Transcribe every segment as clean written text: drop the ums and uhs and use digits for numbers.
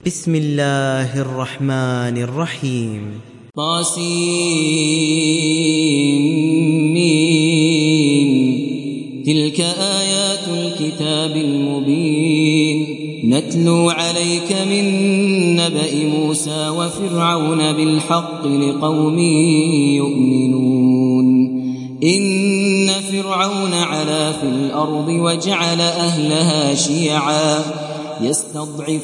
بسم الله الرحمن الرحيم. طاسمين. تلك آيات الكتاب المبين نتلو عليك من نبأ موسى وفرعون بالحق لقوم يؤمنون. إن فرعون علا في الأرض وجعل أهلها شيعا يستضعف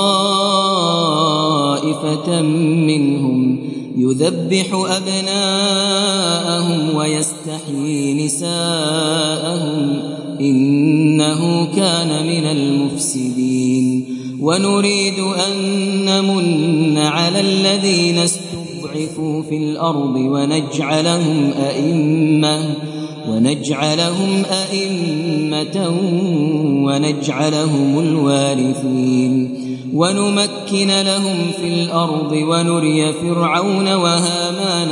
طائفة منهم يذبح أبناءهم ويستحيي نساءهم إنه كان من المفسدين. ونريد أن نمن على الذين استضعفوا في الأرض ونجعلهم أئمة ونجعلهم الوارثين ونمكن لهم في الأرض ونري فرعون وهامان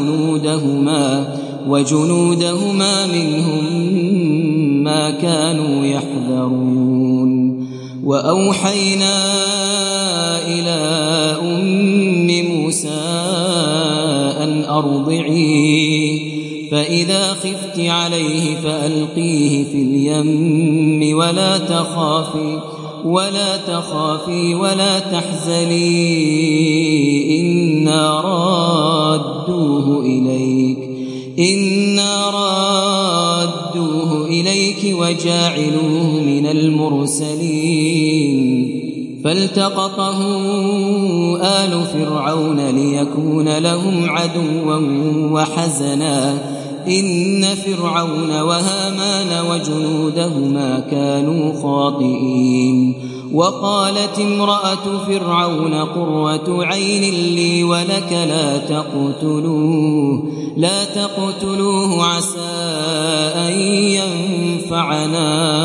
وجنودهما منهم ما كانوا يحذرون. وأوحينا إلى أم موسى أن أرضعيه فإذا خفت عليه فألقيه في اليم ولا تخافي ولا تحزني إنا رادوه إليك وجاعلوه من المرسلين. فالتقطه آل فرعون ليكون لهم عدوا وحزنا إن فرعون وهامان وجنودهما كانوا خاطئين. وقالت امرأة فرعون قرة عين لي ولك لا تقتلوه عسى أن ينفعنا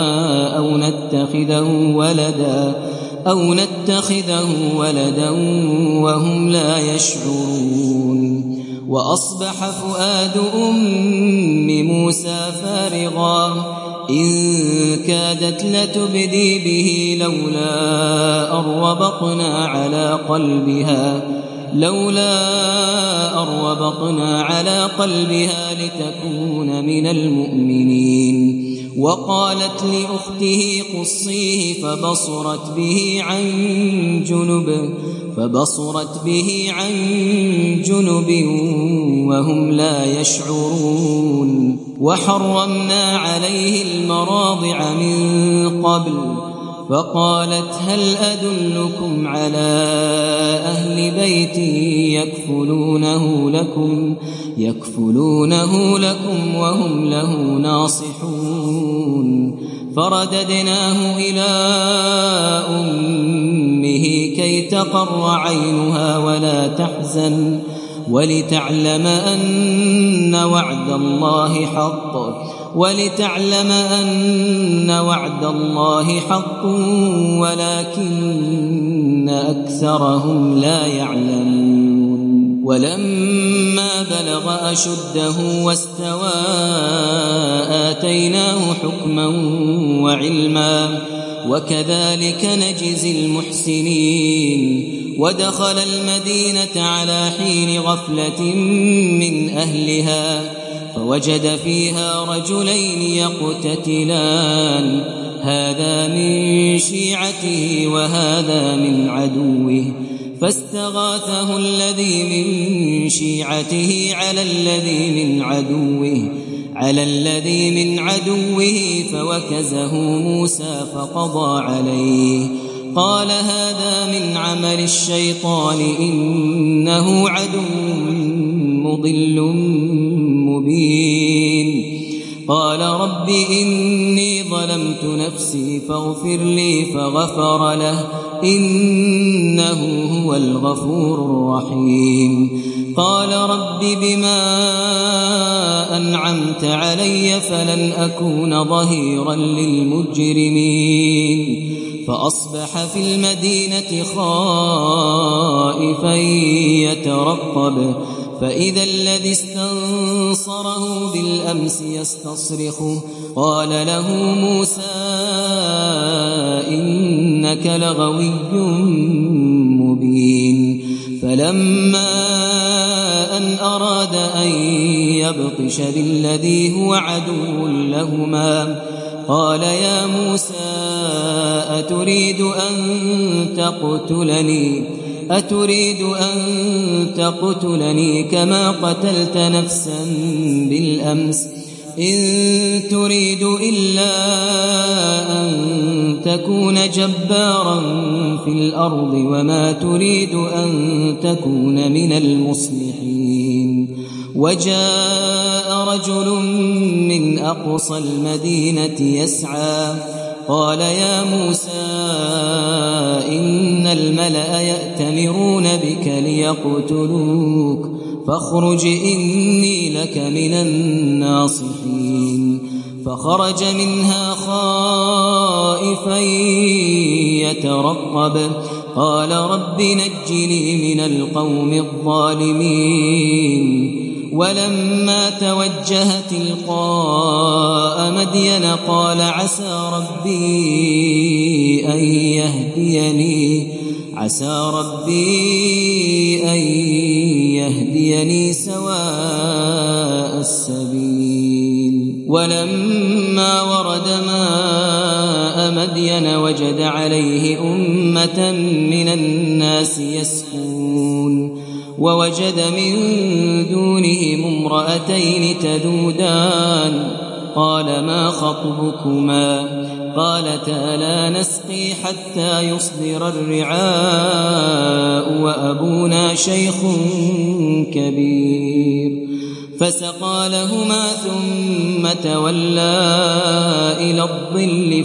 أو نتخذه ولدا وهم لا يشعرون. وأصبح فؤاد أم موسى فارغا إن كادت لتبدي به لولا أربطنا على قلبها لتكون من المؤمنين. وقالت لأخته قصيه فبصرت به عن جنب وهم لا يشعرون. وحرمنا عليه المراضع من قبل فقالت هل أدلكم على أهل بيت يكفلونه لكم وهم له ناصحون. فرددناه إلى أمه كي تقر عينها ولا تحزن ولتعلم أن وعد الله حق ولكن أكثرهم لا يعلمون. ولما بلغ أشده واستوى آتيناه حكما وعلما وكذلك نجزي المحسنين. ودخل المدينة على حين غفلة من أهلها فوجد فيها رجلين يقتتلان هذا من شيعته وهذا من عدوه فاستغاثه الذي من شيعته على الذي من عدوه فوكزه موسى فقضى عليه. قال هذا من عمل الشيطان إنه عدو مضل مبين. قال رب إني ظلمت نفسي فاغفر لي فغفر له إنه هو الغفور الرحيم. قال رب بما أنعمت علي فلن أكون ظهيرا للمجرمين. فأصبح في المدينة خائفا يترقب فإذا الذي استنصره بالأمس يستصرخه قال له موسى إن إنك لغوي مبين فلما أن أراد أن يبطش بالذي هو عدو لهما قال يا موسى أتريد أن تقتلني كما قتلت نفسا بالأمس إن تريد إلا أن تكون جبارا في الأرض وما تريد أن تكون من المصلحين وجاء رجل من أقصى المدينة يسعى قال يا موسى إن الملأ يأتمرون بك ليقتلوك فاخرج إني لك من الناصحين فخرج منها خائفا يترقب قال رب نجني من القوم الظالمين ولما توجه تلقاء مدين قال عسى ربي أن يهديني سواء السبيل ولما ورد ماء مدين وجد عليه أمة من الناس يسقون ووجد من دونهم امرأتين تذودان قال ما خطبكما قالتا لا نسقي حتى يصدر الرعاء وأبونا شيخ كبير فسقى لهما ثم تولى إلى الظل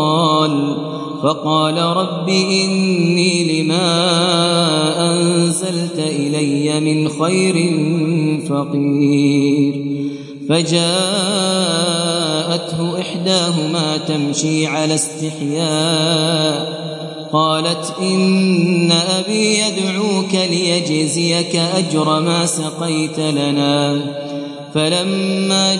فقال رب إني لما أنزلت إلي من خير فقير فجاءته إحداهما تمشي على استحياء قالت إن أبي يدعوك ليجزيك أجر ما سقيت لنا فلما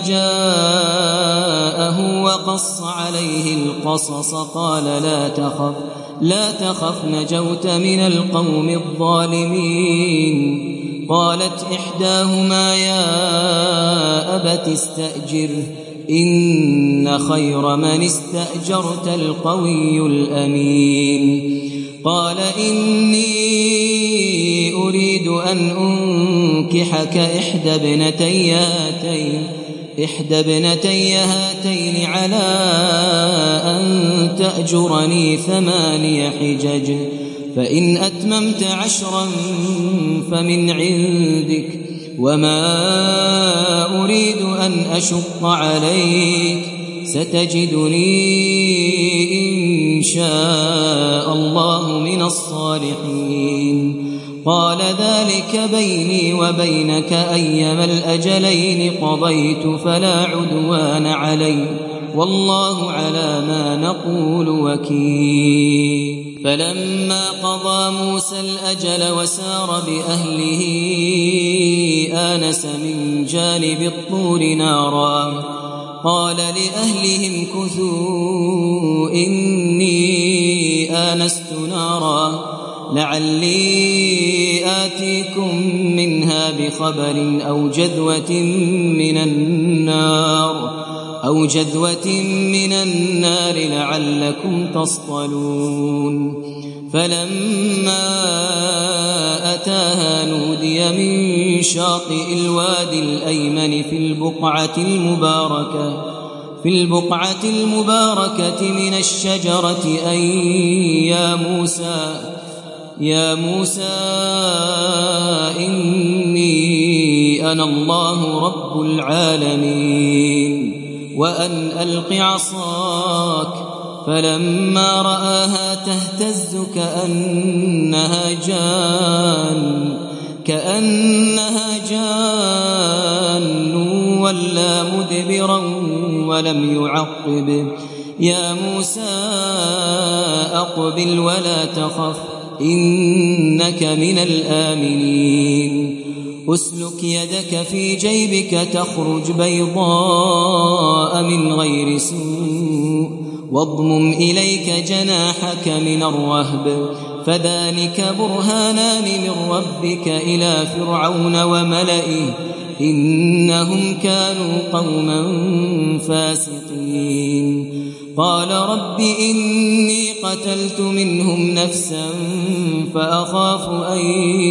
جاءه وقص عليه القصص قال لا تخف نجوت من القوم الظالمين قالت إحداهما يا أبت استأجره إن خير من استأجرت القوي الأمين قال إني أريد أن أنكحك إحدى ابنتي هاتين على أن تأجرني 8 حجج فإن أتممت 10 فمن عندك وما أريد أن أشق عليك ستجدني إن شاء الله من الصالحين قال ذلك بيني وبينك أيما الأجلين قضيت فلا عدوان علي والله على ما نقول وكيل فلما قضى موسى الأجل وسار بأهله آنس من جانب الطور نارا قال لأهلهم كثوا إني آنست نارا لعلي آتيكم منها بخبر أو جذوة من النار لعلكم تصطلون فلما أتاها نودي من شاطئ الوادي الأيمن في البقعة المباركة من الشجرة أن يا موسى إني أنا الله رب العالمين وأن ألق عصاك فلما رآها تهتز كأنها جان ولا مدبرا ولم يعقب يا موسى أقبل ولا تخف إنك من الآمنين أسلك يدك في جيبك تخرج بيضاء من غير سوء واضمم إليك جناحك من الرهب فذلك برهانان من ربك إلى فرعون وملئه إنهم كانوا قوما فاسقين قال رب إني قتلت منهم نفسا فأخاف أن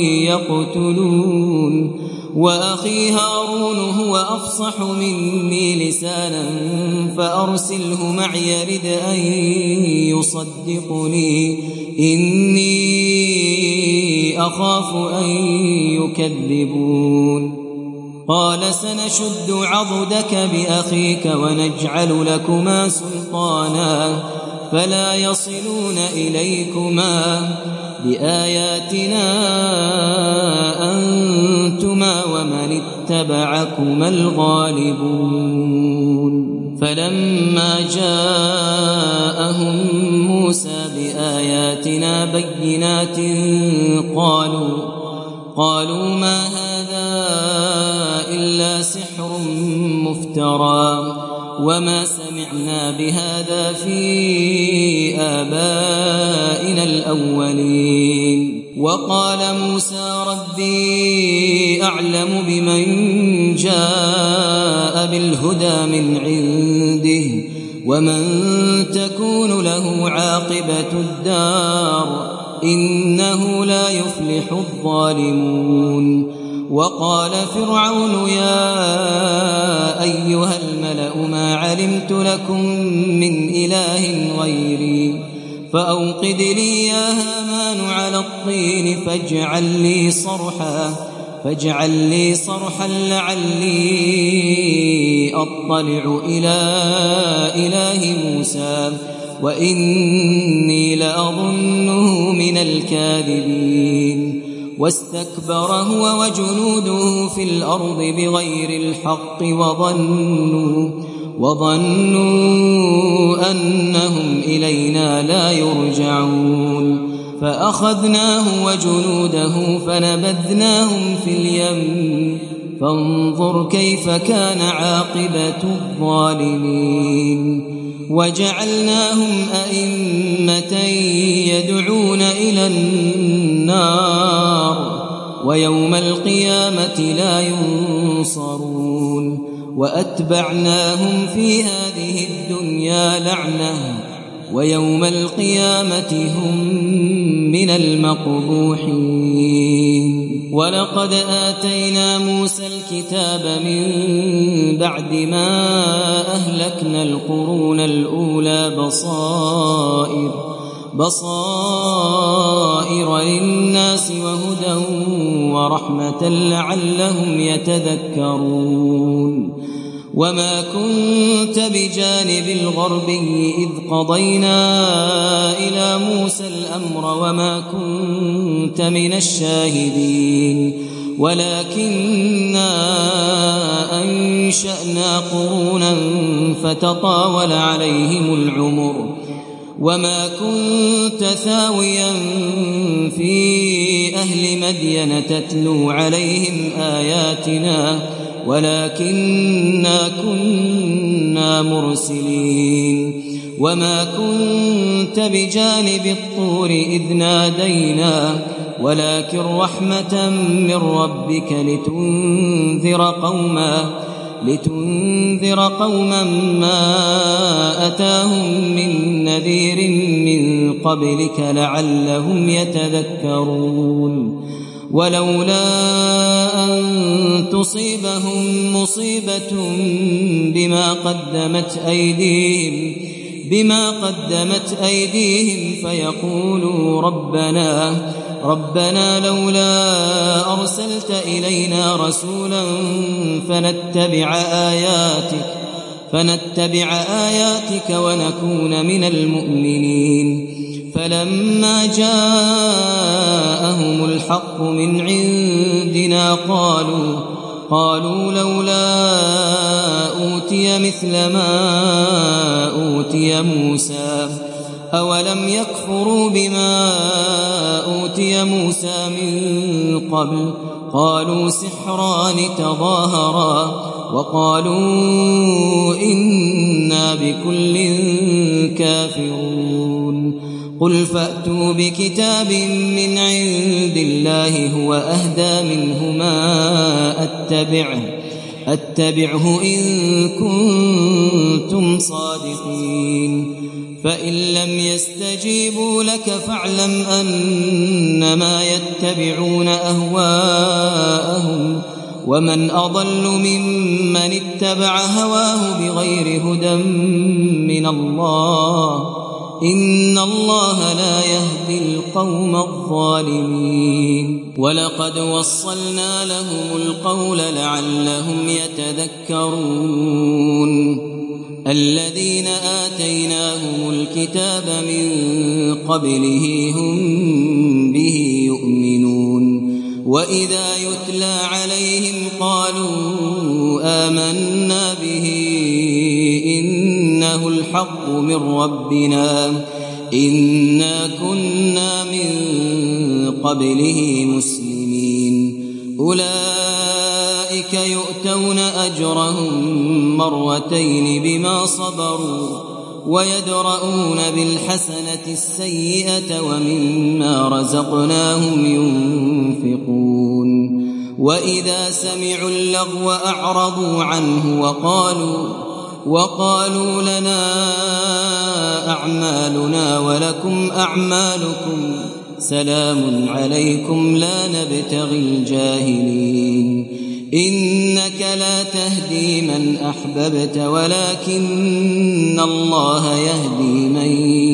يقتلون وأخي هارون هو أفصح مني لسانا فأرسله معي يرد أن يصدقني إني أخاف أن يكذبون قال سنشد عضدك بأخيك ونجعل لكما سلطانا فلا يصلون إليكما بآياتنا أنتما ومن اتبعكما الغالبون فلما جاءهم موسى بآياتنا بينات قالوا ما هذا إلا سحر مفترى وما سمعنا بهذا في آبائنا الأولين وقال موسى ربي أعلم بمن جاء بالهدى من عنده ومن تكون له عاقبة الدار إنه لا يفلح الظالمون وقال فرعون يا أيها الملأ ما علمت لكم من إله غيري فأوقد لي يا هامان على الطين فاجعل لي صرحا لعلي أطلع إلى إله موسى وإني لأظنه من الكاذبين واستكبر هو وجنوده في الأرض بغير الحق وظنوا أنهم إلينا لا يرجعون فأخذناه وجنوده فنبذناهم في اليم فانظر كيف كان عاقبة الظالمين وجعلناهم أئمة يدعون إلى النار ويوم القيامة لا ينصرون وأتبعناهم في هذه الدنيا لعنة ويوم القيامة هم من المقبوحين ولقد آتينا موسى الكتاب من بعد ما أهلكنا القرون الأولى بصائر للناس وهدى ورحمة لعلهم يتذكرون وما كنت بجانب الغربي إذ قضينا إلى موسى الأمر وما كنت من الشاهدين ولكننا أنشأنا قرونا فتطاول عليهم العمر وما كنت ثاويا في أهل مدين تتلو عليهم آياتنا ولكننا كنا مرسلين وما كنت بجانب الطور إذ نادينا ولكن رحمة من ربك لتنذر قوما ما أتاهم من نذير من قبلك لعلهم يتذكرون ولولا أن تصيبهم مصيبة بما قدمت أيديهم فيقولوا ربنا لولا أرسلت إلينا رسولا فنتبع آياتك ونكون من المؤمنين فلما جاءهم الحق من عندنا قالوا لولا أوتي مثل ما أوتي موسى أولم يكفروا بما أوتي موسى من قبل قالوا سحران تظاهرا وقالوا إنا بكل كافرون قل فأتوا بكتاب من عند الله هو أهدى منهما أتبعه إن كنتم صادقين فإن لم يستجيبوا لك فاعلم أنما يتبعون أهواءهم ومن أضل ممن اتبع هواه بغير هدى من الله إن الله لا يهدي القوم الظالمين ولقد وصلنا لهم القول لعلهم يتذكرون الذين آتيناهم الكتاب من قبله هم به يؤمنون وإذا يتلى عليهم قالوا آمنا به إنه الحق من ربنا إنا كنا من قبله مسلمين أولئك يؤتون أجرهم مرتين بما صبروا ويدرؤون بالحسنة السيئة ومما رزقناهم ينفقون وإذا سمعوا اللغو أعرضوا عنه وقالوا لنا أعمالنا ولكم أعمالكم سلام عليكم لا نبتغي الجاهلين إنك لا تهدي من أحببت ولكن الله يهدي من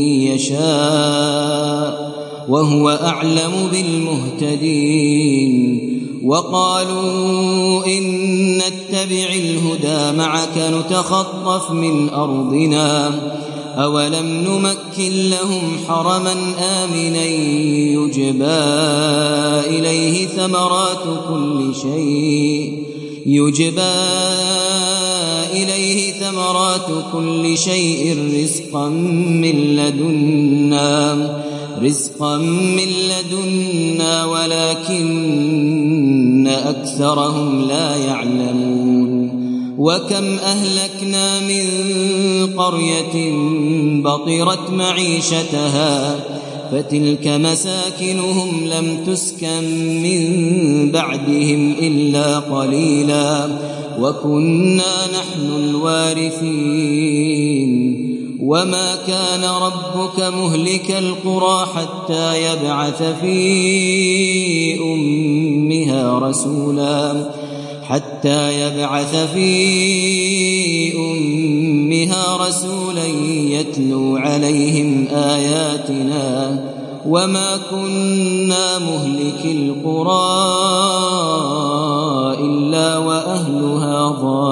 يشاء وهو أعلم بالمهتدين وقالوا إن نتبع الهدى معك نتخطف من أرضنا أولم نمكن لهم حرما آمنا يجبى إليه ثمرات كل شيء رزقا من لدنا ولكن أكثرهم لا يعلمون وكم أهلكنا من قرية بطرت معيشتها فتلك مساكنهم لم تسكن من بعدهم إلا قليلا وكنا نحن الوارثين وما كان ربك مهلك القرى حتى يبعث في أمها رسولا يتلو عليهم آياتنا وما كنا مهلك القرى إلا وأهلها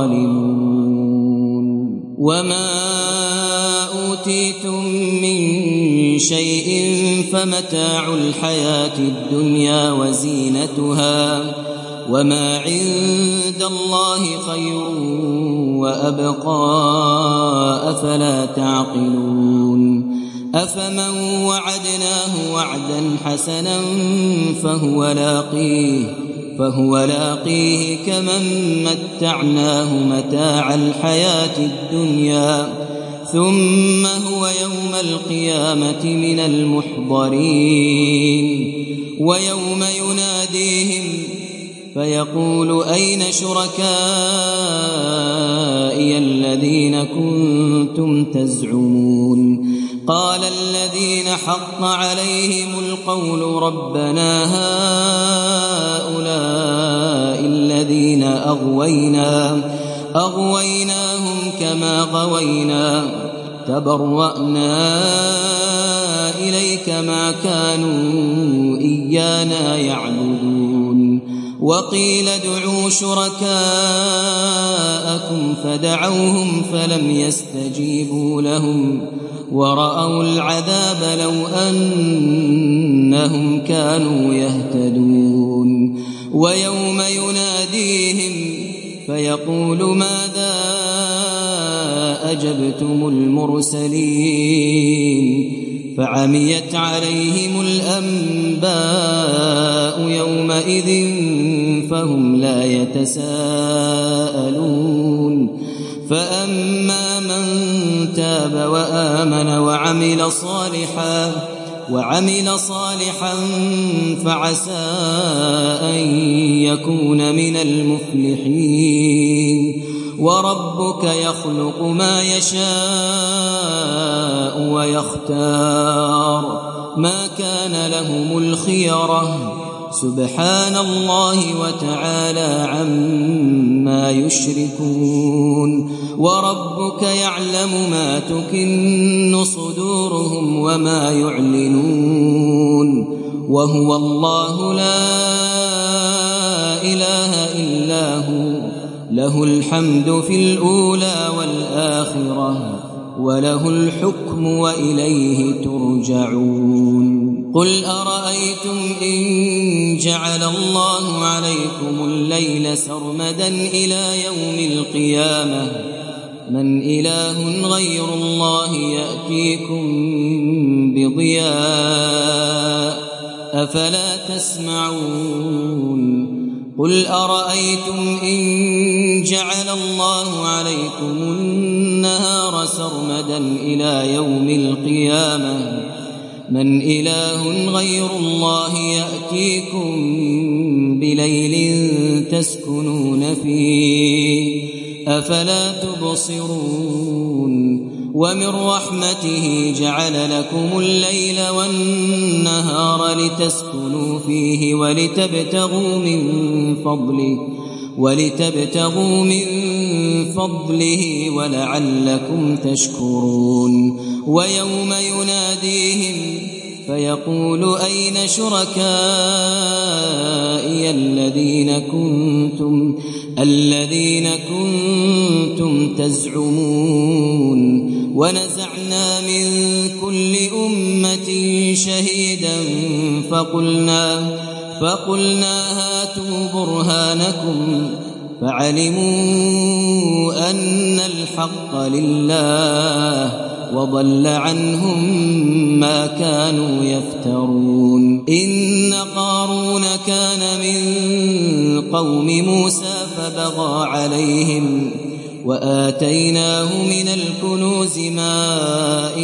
ظالمون وما أوتيتم من شيء فمتاع الحياة الدنيا وزينتها وما عند الله خير وأبقى أفلا تعقلون أفمن وعدناه وعدا حسنا فهو لاقيه كمن متعناه متاع الحياة الدنيا ثم هو يوم القيامة من المحضرين ويوم يناديهم فيقول أين شركائي الذين كنتم تزعمون قال الذين حق عليهم القول ربنا هؤلاء الذين أغويناهم كما غوينا تبرأنا إليك ما كانوا إيانا يعبدون وقيل ادعوا شركاءكم فدعوهم فلم يستجيبوا لهم ورأوا العذاب لو أنهم كانوا يهتدون ويوم يناديهم فيقول ماذا أجبتم المرسلين فعميت عليهم الأنباء يومئذ فهم لا يتساءلون فأما من تاب وآمن وعمل صالحا فعسى أن يكون من المفلحين وربك يخلق ما يشاء ويختار ما كان لهم الخيرة سبحان الله وتعالى عما يشركون وربك يعلم ما تكن صدورهم وما يعلنون وهو الله لا إله إلا هو له الحمد في الأولى والآخرة وله الحكم وإليه ترجعون قل أرأيتم إن جعل الله عليكم الليل سرمدا إلى يوم القيامة من إله غير الله يأتيكم بضياء أفلا تسمعون قل أرأيتم إن جعل الله عليكم النهار سرمدا إلى يوم القيامة من إله غير الله يأتيكم بليل تسكنون فيه أفلا تبصرون ومن رحمته جعل لكم الليل والنهار لتسكنوا فيه ولتبتغوا من فضله ولعلكم تشكرون ويوم يناديهم فيقول أين شركائي الذين كنتم تزعمون ونزعنا من كل أمة شهيدا فقلنا هاتوا برهانكم فعلموا أن الحق لله وضل عنهم ما كانوا يفترون إن قارون كان من قوم موسى فبغى عليهم وآتيناه من الكنوز ما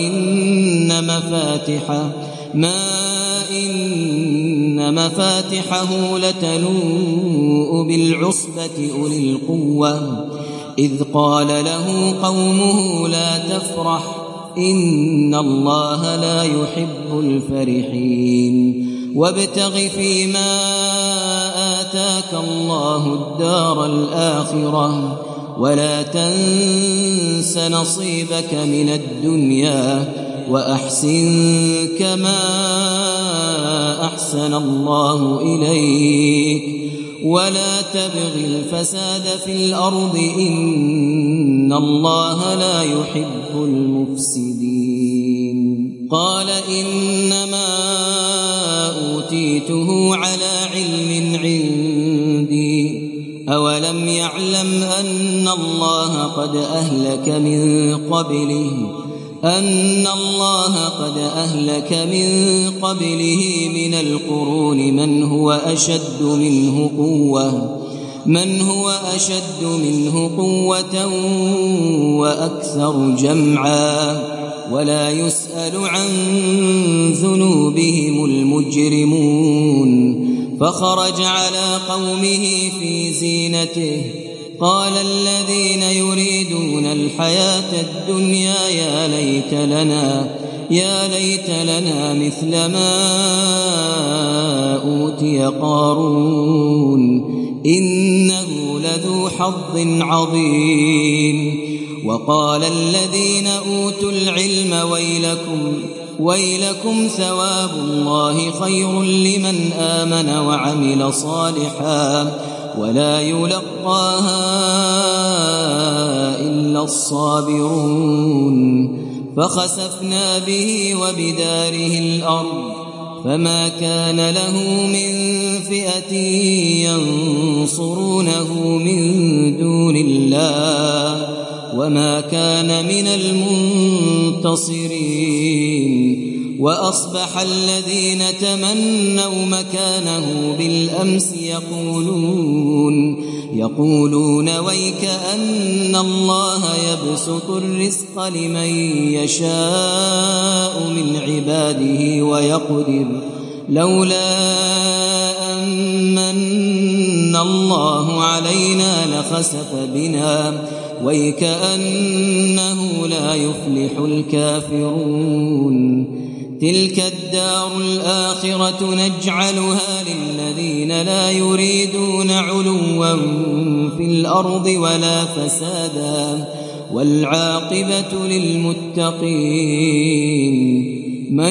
إن مفاتحه لتنوء بالعصبة أولي القوة إذ قال له قومه لا تفرح إن الله لا يحب الفرحين وابتغ فيما آتاك الله الدار الآخرة ولا تنس نصيبك من الدنيا وأحسن كما أحسن الله إليك ولا تبغ الفساد في الأرض إن الله لا يحب المفسدين قال إنما أوتيته على علم عندي أولم يعلم أن الله قد أهلك من قبله من القرون من هو أشد منه قوة وأكثر جمعا ولا يسأل عن ذنوبهم المجرمون فخرج على قومه في زينته قال الذين يريدون الحياة الدنيا يا ليت لنا مثل ما أوتي قارون إنه لذو حظ عظيم وقال الذين أوتوا العلم ويلكم ثواب الله خير لمن آمن وعمل صالحا ولا يلقاها إلا الصابرون فخسفنا به وبداره الأرض فما كان له من فئة ينصرونه من دون الله وما كان من المنتصرين وأصبح الذين تمنوا مكانه بالأمس يقولون ويكأن الله يبسط الرزق لمن يشاء من عباده ويقدر لولا أن من الله علينا لخسف بنا ويكأنه لا يفلح الكافرون تلك الدار الآخرة نجعلها للذين لا يريدون علوا في الأرض ولا فسادا والعاقبة للمتقين من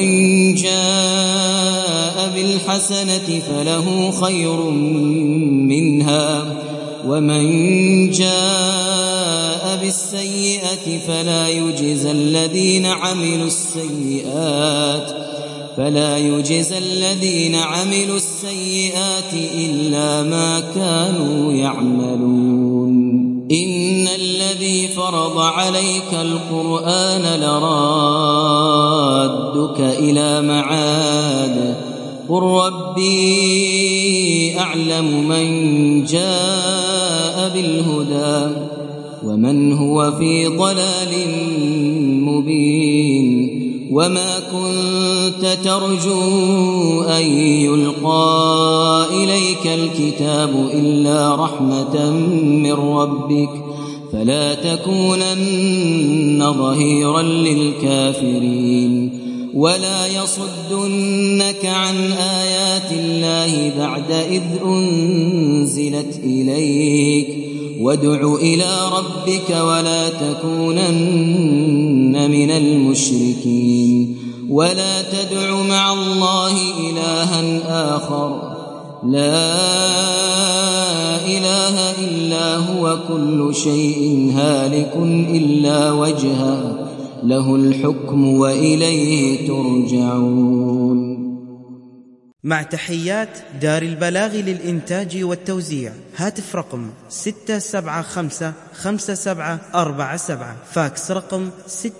جاء بالحسنة فله خير منها ومن جاء بالسيئة فلا يجزى الذين عملوا السيئات إلا ما كانوا يعملون إن الذي فرض عليك القرآن لرادك إلى معاد قل ربي أعلم من جاء بالهدى ومن هو في ضلال مبين وما كنت ترجو أن يلقى إليك الكتاب إلا رحمة من ربك فلا تكونن ظهيرا للكافرين ولا يصدنك عن آيات الله بعد إذ أنزلت إليك وادع إلى ربك ولا تكونن من المشركين ولا تدع مع الله إلها آخر لا إله إلا هو كل شيء هالك إلا وجهه له الحكم وإليه ترجعون. مع تحيات دار البلاغ للإنتاج والتوزيع. هاتف رقم 6755747. فاكس رقم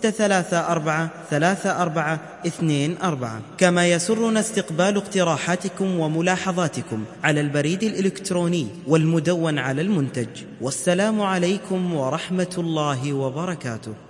6343424. كما يسرنا استقبال اقتراحاتكم وملاحظاتكم على البريد الإلكتروني والمدون على المنتج. والسلام عليكم ورحمة الله وبركاته.